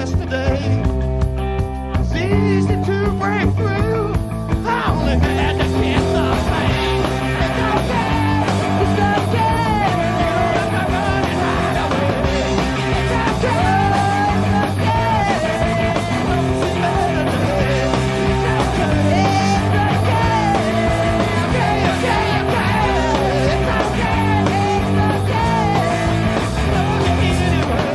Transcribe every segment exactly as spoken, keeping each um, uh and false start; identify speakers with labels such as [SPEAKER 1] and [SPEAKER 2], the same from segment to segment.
[SPEAKER 1] yesterday. It's easy to break through. I only had to kiss the pain. It's okay, it's okay. I'm not running right away. It's okay, it's okay. It's better today. It's okay, it's okay. Okay, okay, okay. It's okay, it's okay. Love you anyway.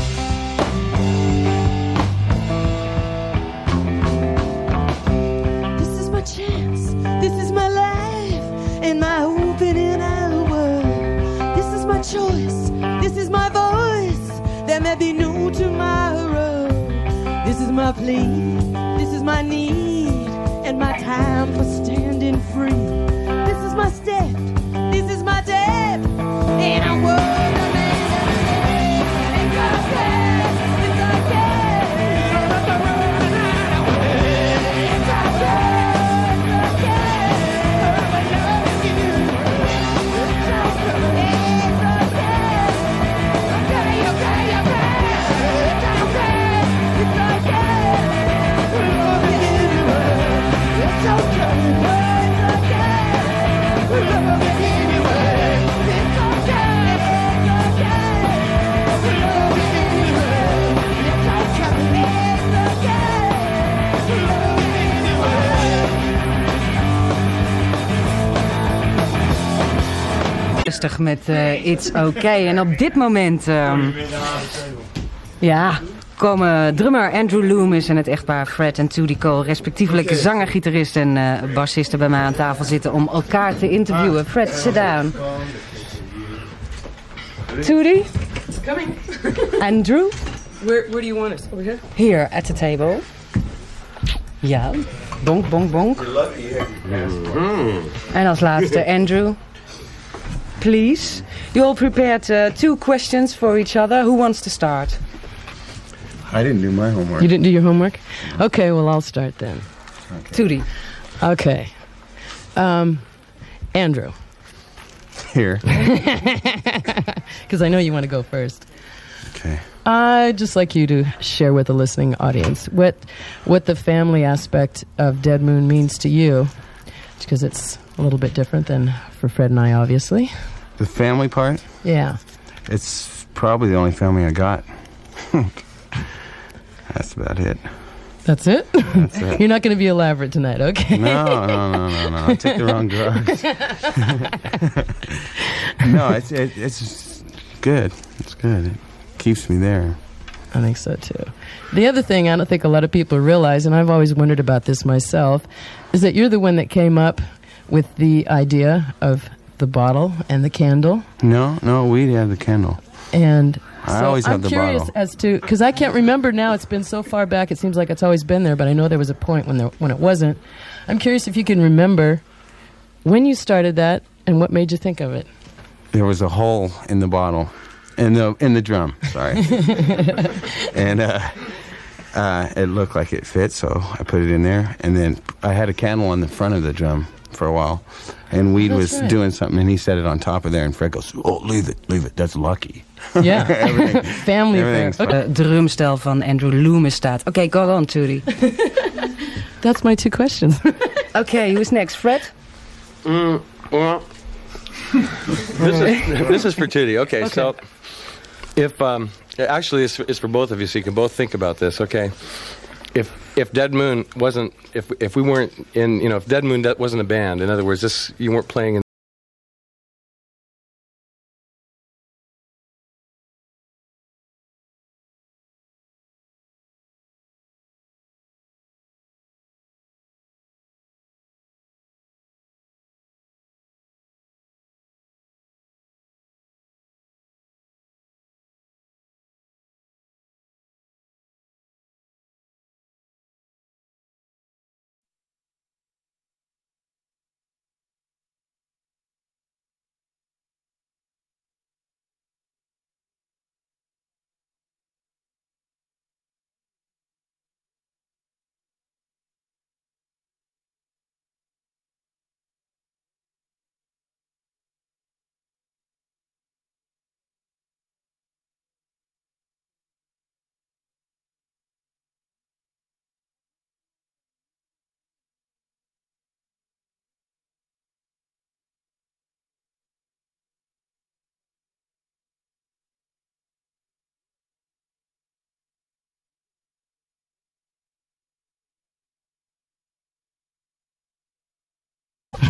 [SPEAKER 1] This is my chance. This is my life and my opening hour. This is my choice. This is my voice. There may be no tomorrow. This is my plea. This is my need and my time for standing free. This is my step. This is my debt. And I world a man. It's okay. It's okay. You don't have to run right away. It's okay. It's okay. I love you. It's okay. It's okay. Okay, okay, okay. It's okay. It's okay. I love you anyway. It's okay. It's okay. I love you anyway. It's okay. It's okay. I love you anyway. It's okay. It's okay. I love you anyway.
[SPEAKER 2] Rustig met eh, It's Okay. En op dit moment ehm, ja, komen drummer Andrew Loomis en het echtpaar Fred en Tootie Cole, respectievelijk zanger, gitarist en eh bassisten, bij mij aan tafel zitten om elkaar te interviewen. Fred, sit down. Tootie?
[SPEAKER 3] Coming.
[SPEAKER 2] Andrew?
[SPEAKER 3] Where Where do you want us? Over here?
[SPEAKER 2] Here at the table. Ja. Bonk, bonk, bonk. En als laatste Andrew. Please. You all prepared uh, two questions for each other. Who wants to start?
[SPEAKER 4] I didn't do my homework.
[SPEAKER 3] You didn't do your homework? Okay, well, I'll start then.
[SPEAKER 2] Tootie.
[SPEAKER 3] Okay. Um, Andrew.
[SPEAKER 4] Here.
[SPEAKER 3] Because I know you want to go first.
[SPEAKER 4] Okay.
[SPEAKER 3] I'd just like you to share with the listening audience what what the family aspect of Dead Moon means to you, because it's a little bit different than for Fred and I, obviously.
[SPEAKER 4] The family part?
[SPEAKER 3] Yeah.
[SPEAKER 4] It's probably the only family I got. That's about it.
[SPEAKER 3] That's it?
[SPEAKER 4] That's it.
[SPEAKER 3] You're not going to be elaborate tonight, okay?
[SPEAKER 4] No, no, no, no, no. I took the wrong drugs. No, it's it, it's just good. It's good. It keeps me there.
[SPEAKER 3] I think so, too. The other thing I don't think a lot of people realize, and I've always wondered about this myself, is that you're the one that came up with the idea of the bottle and the candle.
[SPEAKER 4] No, no, we had the candle.
[SPEAKER 3] And
[SPEAKER 4] I
[SPEAKER 3] so
[SPEAKER 4] always
[SPEAKER 3] I'm
[SPEAKER 4] have the
[SPEAKER 3] curious
[SPEAKER 4] bottle.
[SPEAKER 3] as to, because I can't remember now, it's been so far back, it seems like it's always been there, but I know there was a point when there, when it wasn't. I'm curious if you can remember when you started that and what made you think of it.
[SPEAKER 4] There was a hole in the bottle, in the in the drum. Sorry, and uh, uh, it looked like it fit, so I put it in there. And then I had a candle on the front of the drum for a while, and Weed
[SPEAKER 3] That's
[SPEAKER 4] was
[SPEAKER 3] right.
[SPEAKER 4] doing something, and he set it on top of there. And Fred goes, "Oh, leave it, leave it. That's lucky."
[SPEAKER 3] Yeah,
[SPEAKER 4] Everything-
[SPEAKER 3] family
[SPEAKER 4] everything's
[SPEAKER 3] thing.
[SPEAKER 4] fine.
[SPEAKER 3] Okay.
[SPEAKER 2] De drumstel van Andrew Loomis staat. Oké, okay, go on, Tootie.
[SPEAKER 3] That's my two questions.
[SPEAKER 2] Okay, who's next? Fred?
[SPEAKER 5] Mm, well, this is this is for Tootie. Okay,
[SPEAKER 3] Okay.
[SPEAKER 5] so if um, actually it's, it's for both of you, so you can both think about this. Okay, if if Dead Moon wasn't, if if we weren't in, you know, if Dead Moon that wasn't a band, in other words, this you weren't playing in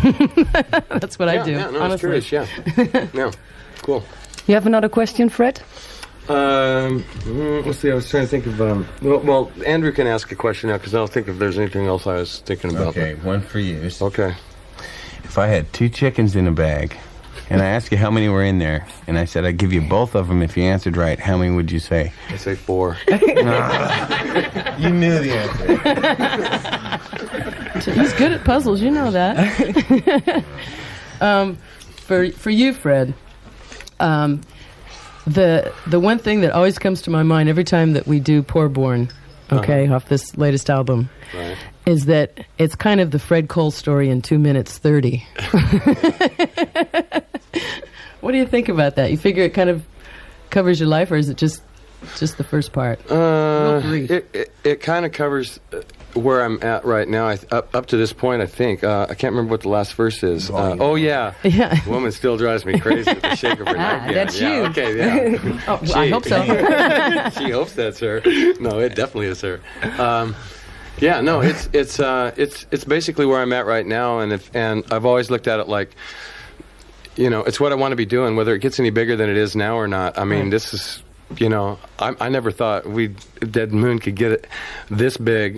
[SPEAKER 3] That's what
[SPEAKER 5] yeah,
[SPEAKER 3] I do.
[SPEAKER 5] Yeah, no, I was
[SPEAKER 3] honestly.
[SPEAKER 5] curious. Yeah, yeah, cool.
[SPEAKER 2] You have another question, Fred?
[SPEAKER 5] Um, mm, let's see. I was trying to think of. Um, well, well, Andrew can ask a question now because I'll think if there's anything else I was thinking about.
[SPEAKER 4] Okay, one for you.
[SPEAKER 5] Okay.
[SPEAKER 4] If I had two chickens in a bag, and I asked you how many were in there, and I said I'd give you both of them if you answered right, how many would you say?
[SPEAKER 5] I say four.
[SPEAKER 4] You knew the answer.
[SPEAKER 3] He's good at puzzles, you know that. um, for for you, Fred, um, the the one thing that always comes to my mind every time that we do Poor Born, okay, uh-huh. off this latest album,
[SPEAKER 5] right.
[SPEAKER 3] is that it's kind of the Fred Cole story in two minutes thirty. What do you think about that? You figure it kind of covers your life, or is it just just the first part?
[SPEAKER 5] Uh, it it, it kind of covers where I'm at right now. I, up up to this point, I think. Uh, I can't remember what the last verse is. Uh, oh yeah,
[SPEAKER 3] yeah.
[SPEAKER 5] The woman still drives me crazy with the shake of her
[SPEAKER 2] Ah,
[SPEAKER 5] neck.
[SPEAKER 2] that's
[SPEAKER 5] yeah,
[SPEAKER 2] you.
[SPEAKER 5] Okay, yeah.
[SPEAKER 3] Oh, well, I hope so.
[SPEAKER 5] She hopes that's her. No, it definitely is her. Um, yeah, no, it's it's uh, it's it's basically where I'm at right now, and if and I've always looked at it like, you know, it's what I want to be doing, whether it gets any bigger than it is now or not. I mean, right. This is, you know, I, I never thought we Dead Moon could get it this big.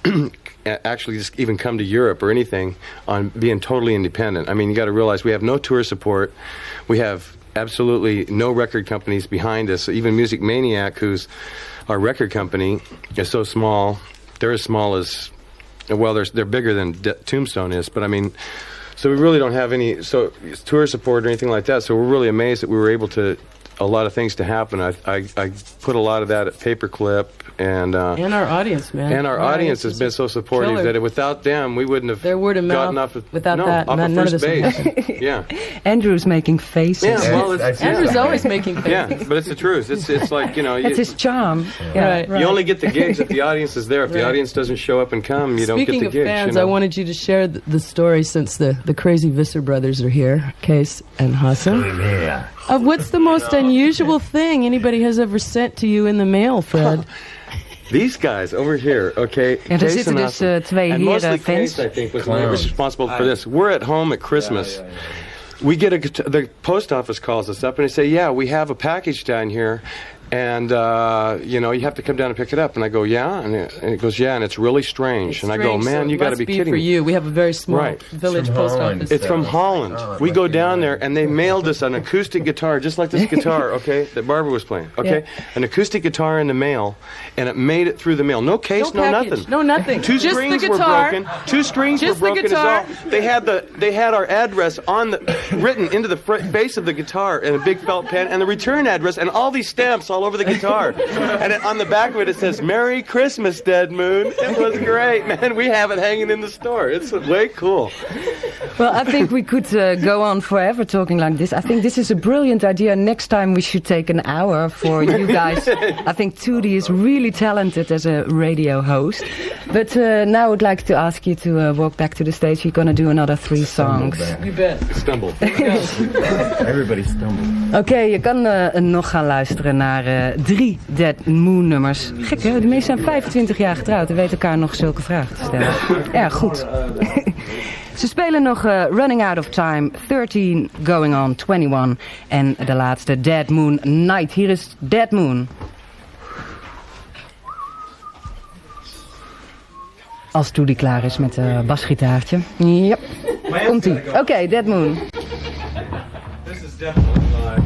[SPEAKER 5] Actually just even come to Europe or anything on being totally independent. I mean, you got to realize we have no tour support. We have absolutely no record companies behind us. Even Music Maniac, who's our record company, is so small. They're as small as, well, they're, they're bigger than De- Tombstone is, but I mean, so we really don't have any so tour support or anything like that. So we're really amazed that we were able to, a lot of things to happen. I, I, I put a lot of that at Paperclip. And, uh,
[SPEAKER 3] and our audience, man.
[SPEAKER 5] And our, our audience, audience has been so supportive
[SPEAKER 3] killer.
[SPEAKER 5] that without them, we wouldn't have
[SPEAKER 3] Their word of
[SPEAKER 5] gotten
[SPEAKER 3] mouth,
[SPEAKER 5] off of,
[SPEAKER 3] without
[SPEAKER 5] no,
[SPEAKER 3] that,
[SPEAKER 5] off
[SPEAKER 3] none,
[SPEAKER 5] of
[SPEAKER 3] none
[SPEAKER 5] first
[SPEAKER 3] of this
[SPEAKER 5] base. Yeah.
[SPEAKER 2] Andrew's making faces.
[SPEAKER 5] Yeah, well, it's,
[SPEAKER 4] That's-
[SPEAKER 3] Andrew's
[SPEAKER 4] yeah.
[SPEAKER 3] always making faces.
[SPEAKER 5] yeah, but it's the truth. It's it's like, you know, you,
[SPEAKER 2] That's his charm. Yeah,
[SPEAKER 3] Right.
[SPEAKER 2] right.
[SPEAKER 5] you only get the gigs if the audience is there. If
[SPEAKER 3] Right.
[SPEAKER 5] the audience doesn't show up and come, you
[SPEAKER 3] Speaking
[SPEAKER 5] don't get the
[SPEAKER 3] of
[SPEAKER 5] gigs.
[SPEAKER 3] fans,
[SPEAKER 5] you know?
[SPEAKER 3] I wanted you to share the, the story since the, the crazy Visser brothers are here, Case and Hassan.
[SPEAKER 4] Yeah.
[SPEAKER 3] Of what's the most unusual thing anybody has ever sent to you in the mail, Fred?
[SPEAKER 5] These guys over here, okay.
[SPEAKER 2] Ja, er
[SPEAKER 5] Kees
[SPEAKER 2] zitten
[SPEAKER 5] en
[SPEAKER 2] dus
[SPEAKER 5] Hassan.
[SPEAKER 2] uh, twee
[SPEAKER 5] And
[SPEAKER 2] heren
[SPEAKER 5] mostly
[SPEAKER 2] fans.
[SPEAKER 5] Kees, I think, was
[SPEAKER 4] Clowns.
[SPEAKER 5] was responsible for this. We're at home at Christmas.
[SPEAKER 4] Yeah, yeah, yeah.
[SPEAKER 5] We get a guitar- the post office calls us up and they say, "Yeah, we have a package down here, and uh, you know, you have to come down and pick it up." And I go, "Yeah," and it, and it goes, "Yeah," and it's really strange.
[SPEAKER 3] It's
[SPEAKER 5] and I go,
[SPEAKER 3] strange,
[SPEAKER 5] "Man,
[SPEAKER 3] so
[SPEAKER 5] you
[SPEAKER 3] it
[SPEAKER 5] got to
[SPEAKER 3] must
[SPEAKER 5] be
[SPEAKER 3] be
[SPEAKER 5] kidding
[SPEAKER 3] for
[SPEAKER 5] me!"
[SPEAKER 3] you. We have a very small
[SPEAKER 5] Right.
[SPEAKER 3] village
[SPEAKER 4] From
[SPEAKER 3] post
[SPEAKER 4] Holland.
[SPEAKER 3] office.
[SPEAKER 5] It's from Holland.
[SPEAKER 4] Oh,
[SPEAKER 5] we go
[SPEAKER 4] lucky
[SPEAKER 5] down
[SPEAKER 4] you.
[SPEAKER 5] there, and they mailed us an acoustic guitar, just like this guitar, okay, that Barbara was playing, okay?
[SPEAKER 3] Yeah.
[SPEAKER 5] An acoustic guitar in the mail, and it made it through the mail. No case,
[SPEAKER 3] No
[SPEAKER 5] no,
[SPEAKER 3] package,
[SPEAKER 5] nothing.
[SPEAKER 3] no nothing.
[SPEAKER 5] Two
[SPEAKER 3] Just the
[SPEAKER 5] strings were
[SPEAKER 3] guitar.
[SPEAKER 5] broken. Two strings
[SPEAKER 3] Just
[SPEAKER 5] were
[SPEAKER 3] the
[SPEAKER 5] broken. Is
[SPEAKER 3] guitar.
[SPEAKER 5] all. They had the they had our address on the written into the fr- face of the guitar in a big felt pen, and the return address, and all these stamps all over the guitar. And it, on the back of it, it says "Merry Christmas, Dead Moon." It was great, man. We have it hanging in the store. It's way cool.
[SPEAKER 2] Well, I think we could uh, go on forever talking like this. I think this is a brilliant idea. Next time we should take an hour for you guys. I think Tootie is really talented as a radio host. But uh, now I would like to ask you to uh, walk back to the stage. You're going to do another three songs.
[SPEAKER 3] You bet.
[SPEAKER 5] Stumble.
[SPEAKER 4] Everybody stumbled.
[SPEAKER 2] Oké, okay, je kan uh, nog gaan luisteren naar uh, drie Dead Moon nummers. Gek hè, de meesten zijn vijfentwintig jaar getrouwd en weten elkaar nog zulke vragen te stellen. Ja, goed. Ze spelen nog uh, Running Out of Time, thirteen Going on twenty-one en de laatste Dead Moon Night. Hier is Dead Moon. Als Toedie klaar is met het uh, basgitaartje. Ja, komt-ie. Oké, okay, Dead Moon.
[SPEAKER 5] This is definitely live.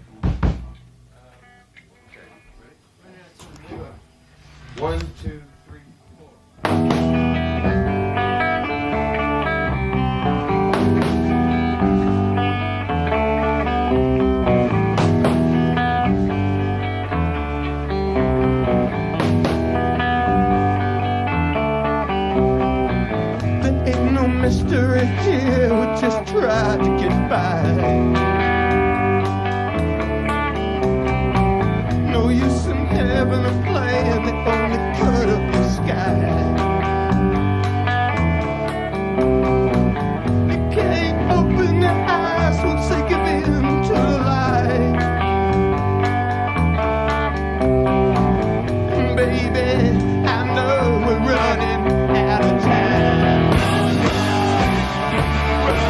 [SPEAKER 5] One, two, three, four.
[SPEAKER 1] There ain't no mystery here, we just try to get by. No use in having a plan that only cut up the sky. You can't open your eyes once they give in to the light. And baby, I know we're running out of time.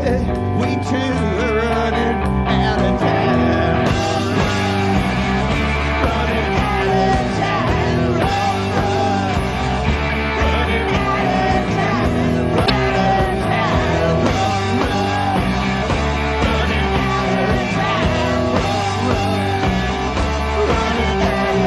[SPEAKER 1] we two are running out of time. Running out of time, run, run. Running out of time, run, out of time, run, run. Running out of time, run, run. Running out of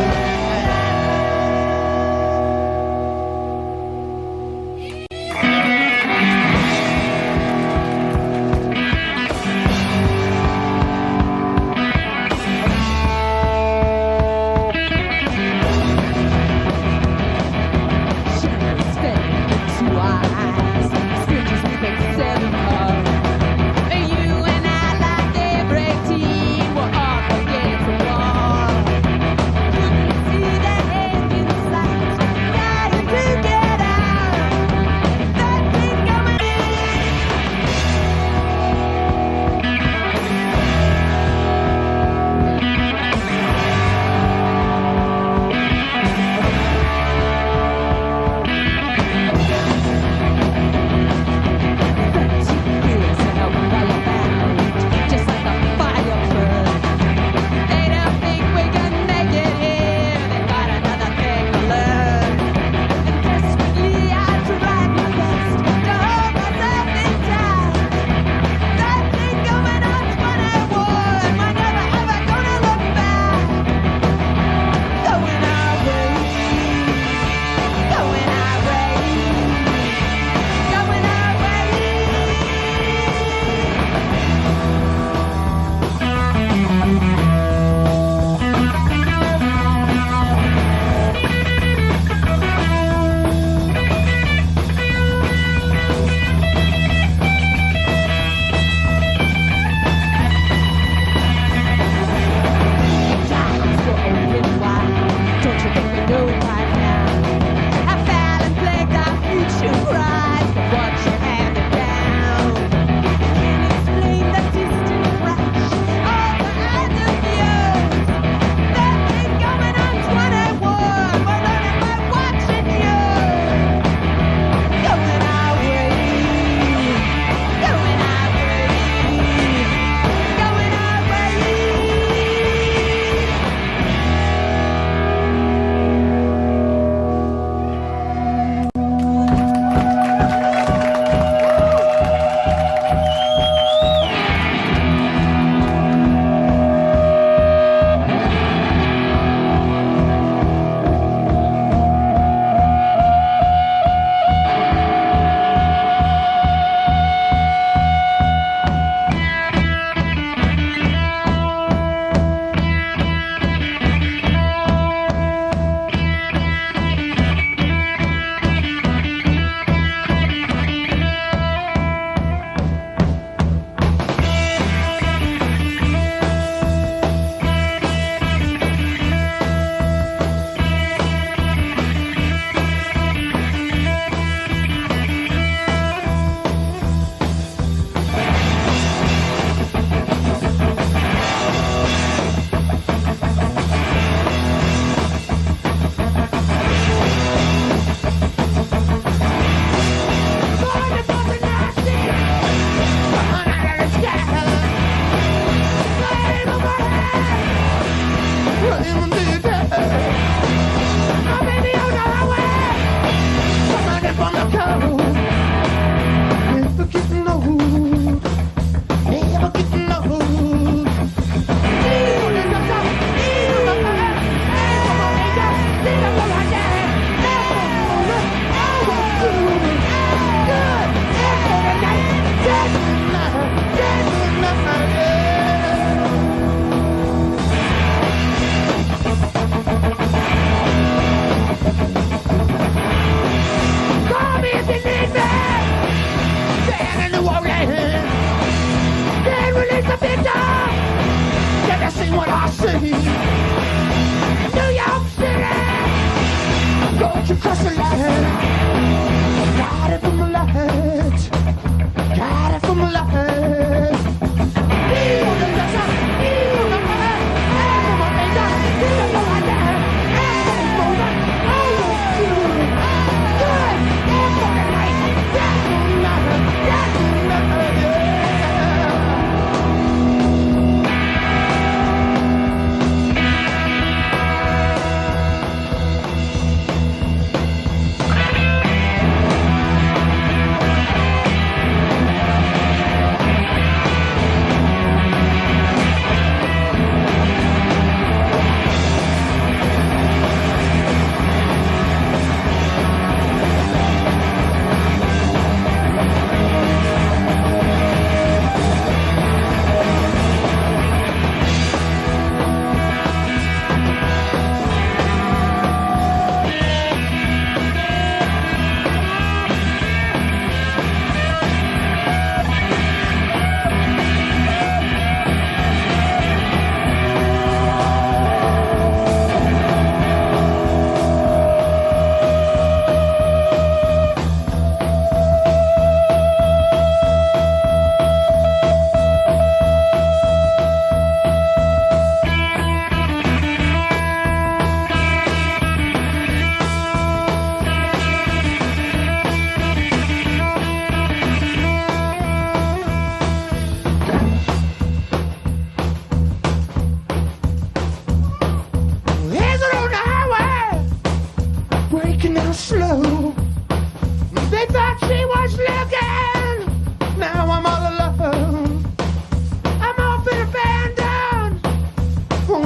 [SPEAKER 1] Yeah.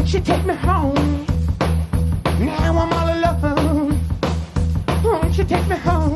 [SPEAKER 1] Won't you take me home? Now I'm all alone. Won't you take me home?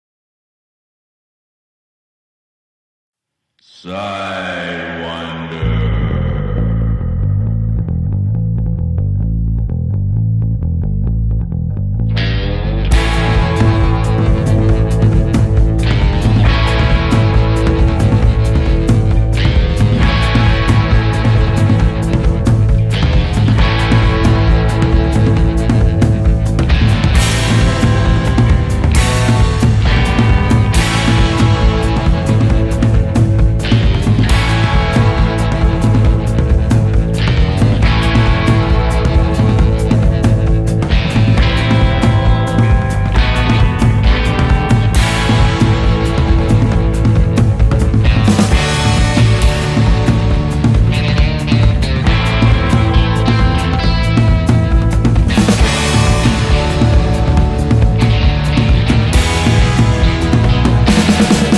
[SPEAKER 6] Sidewinder.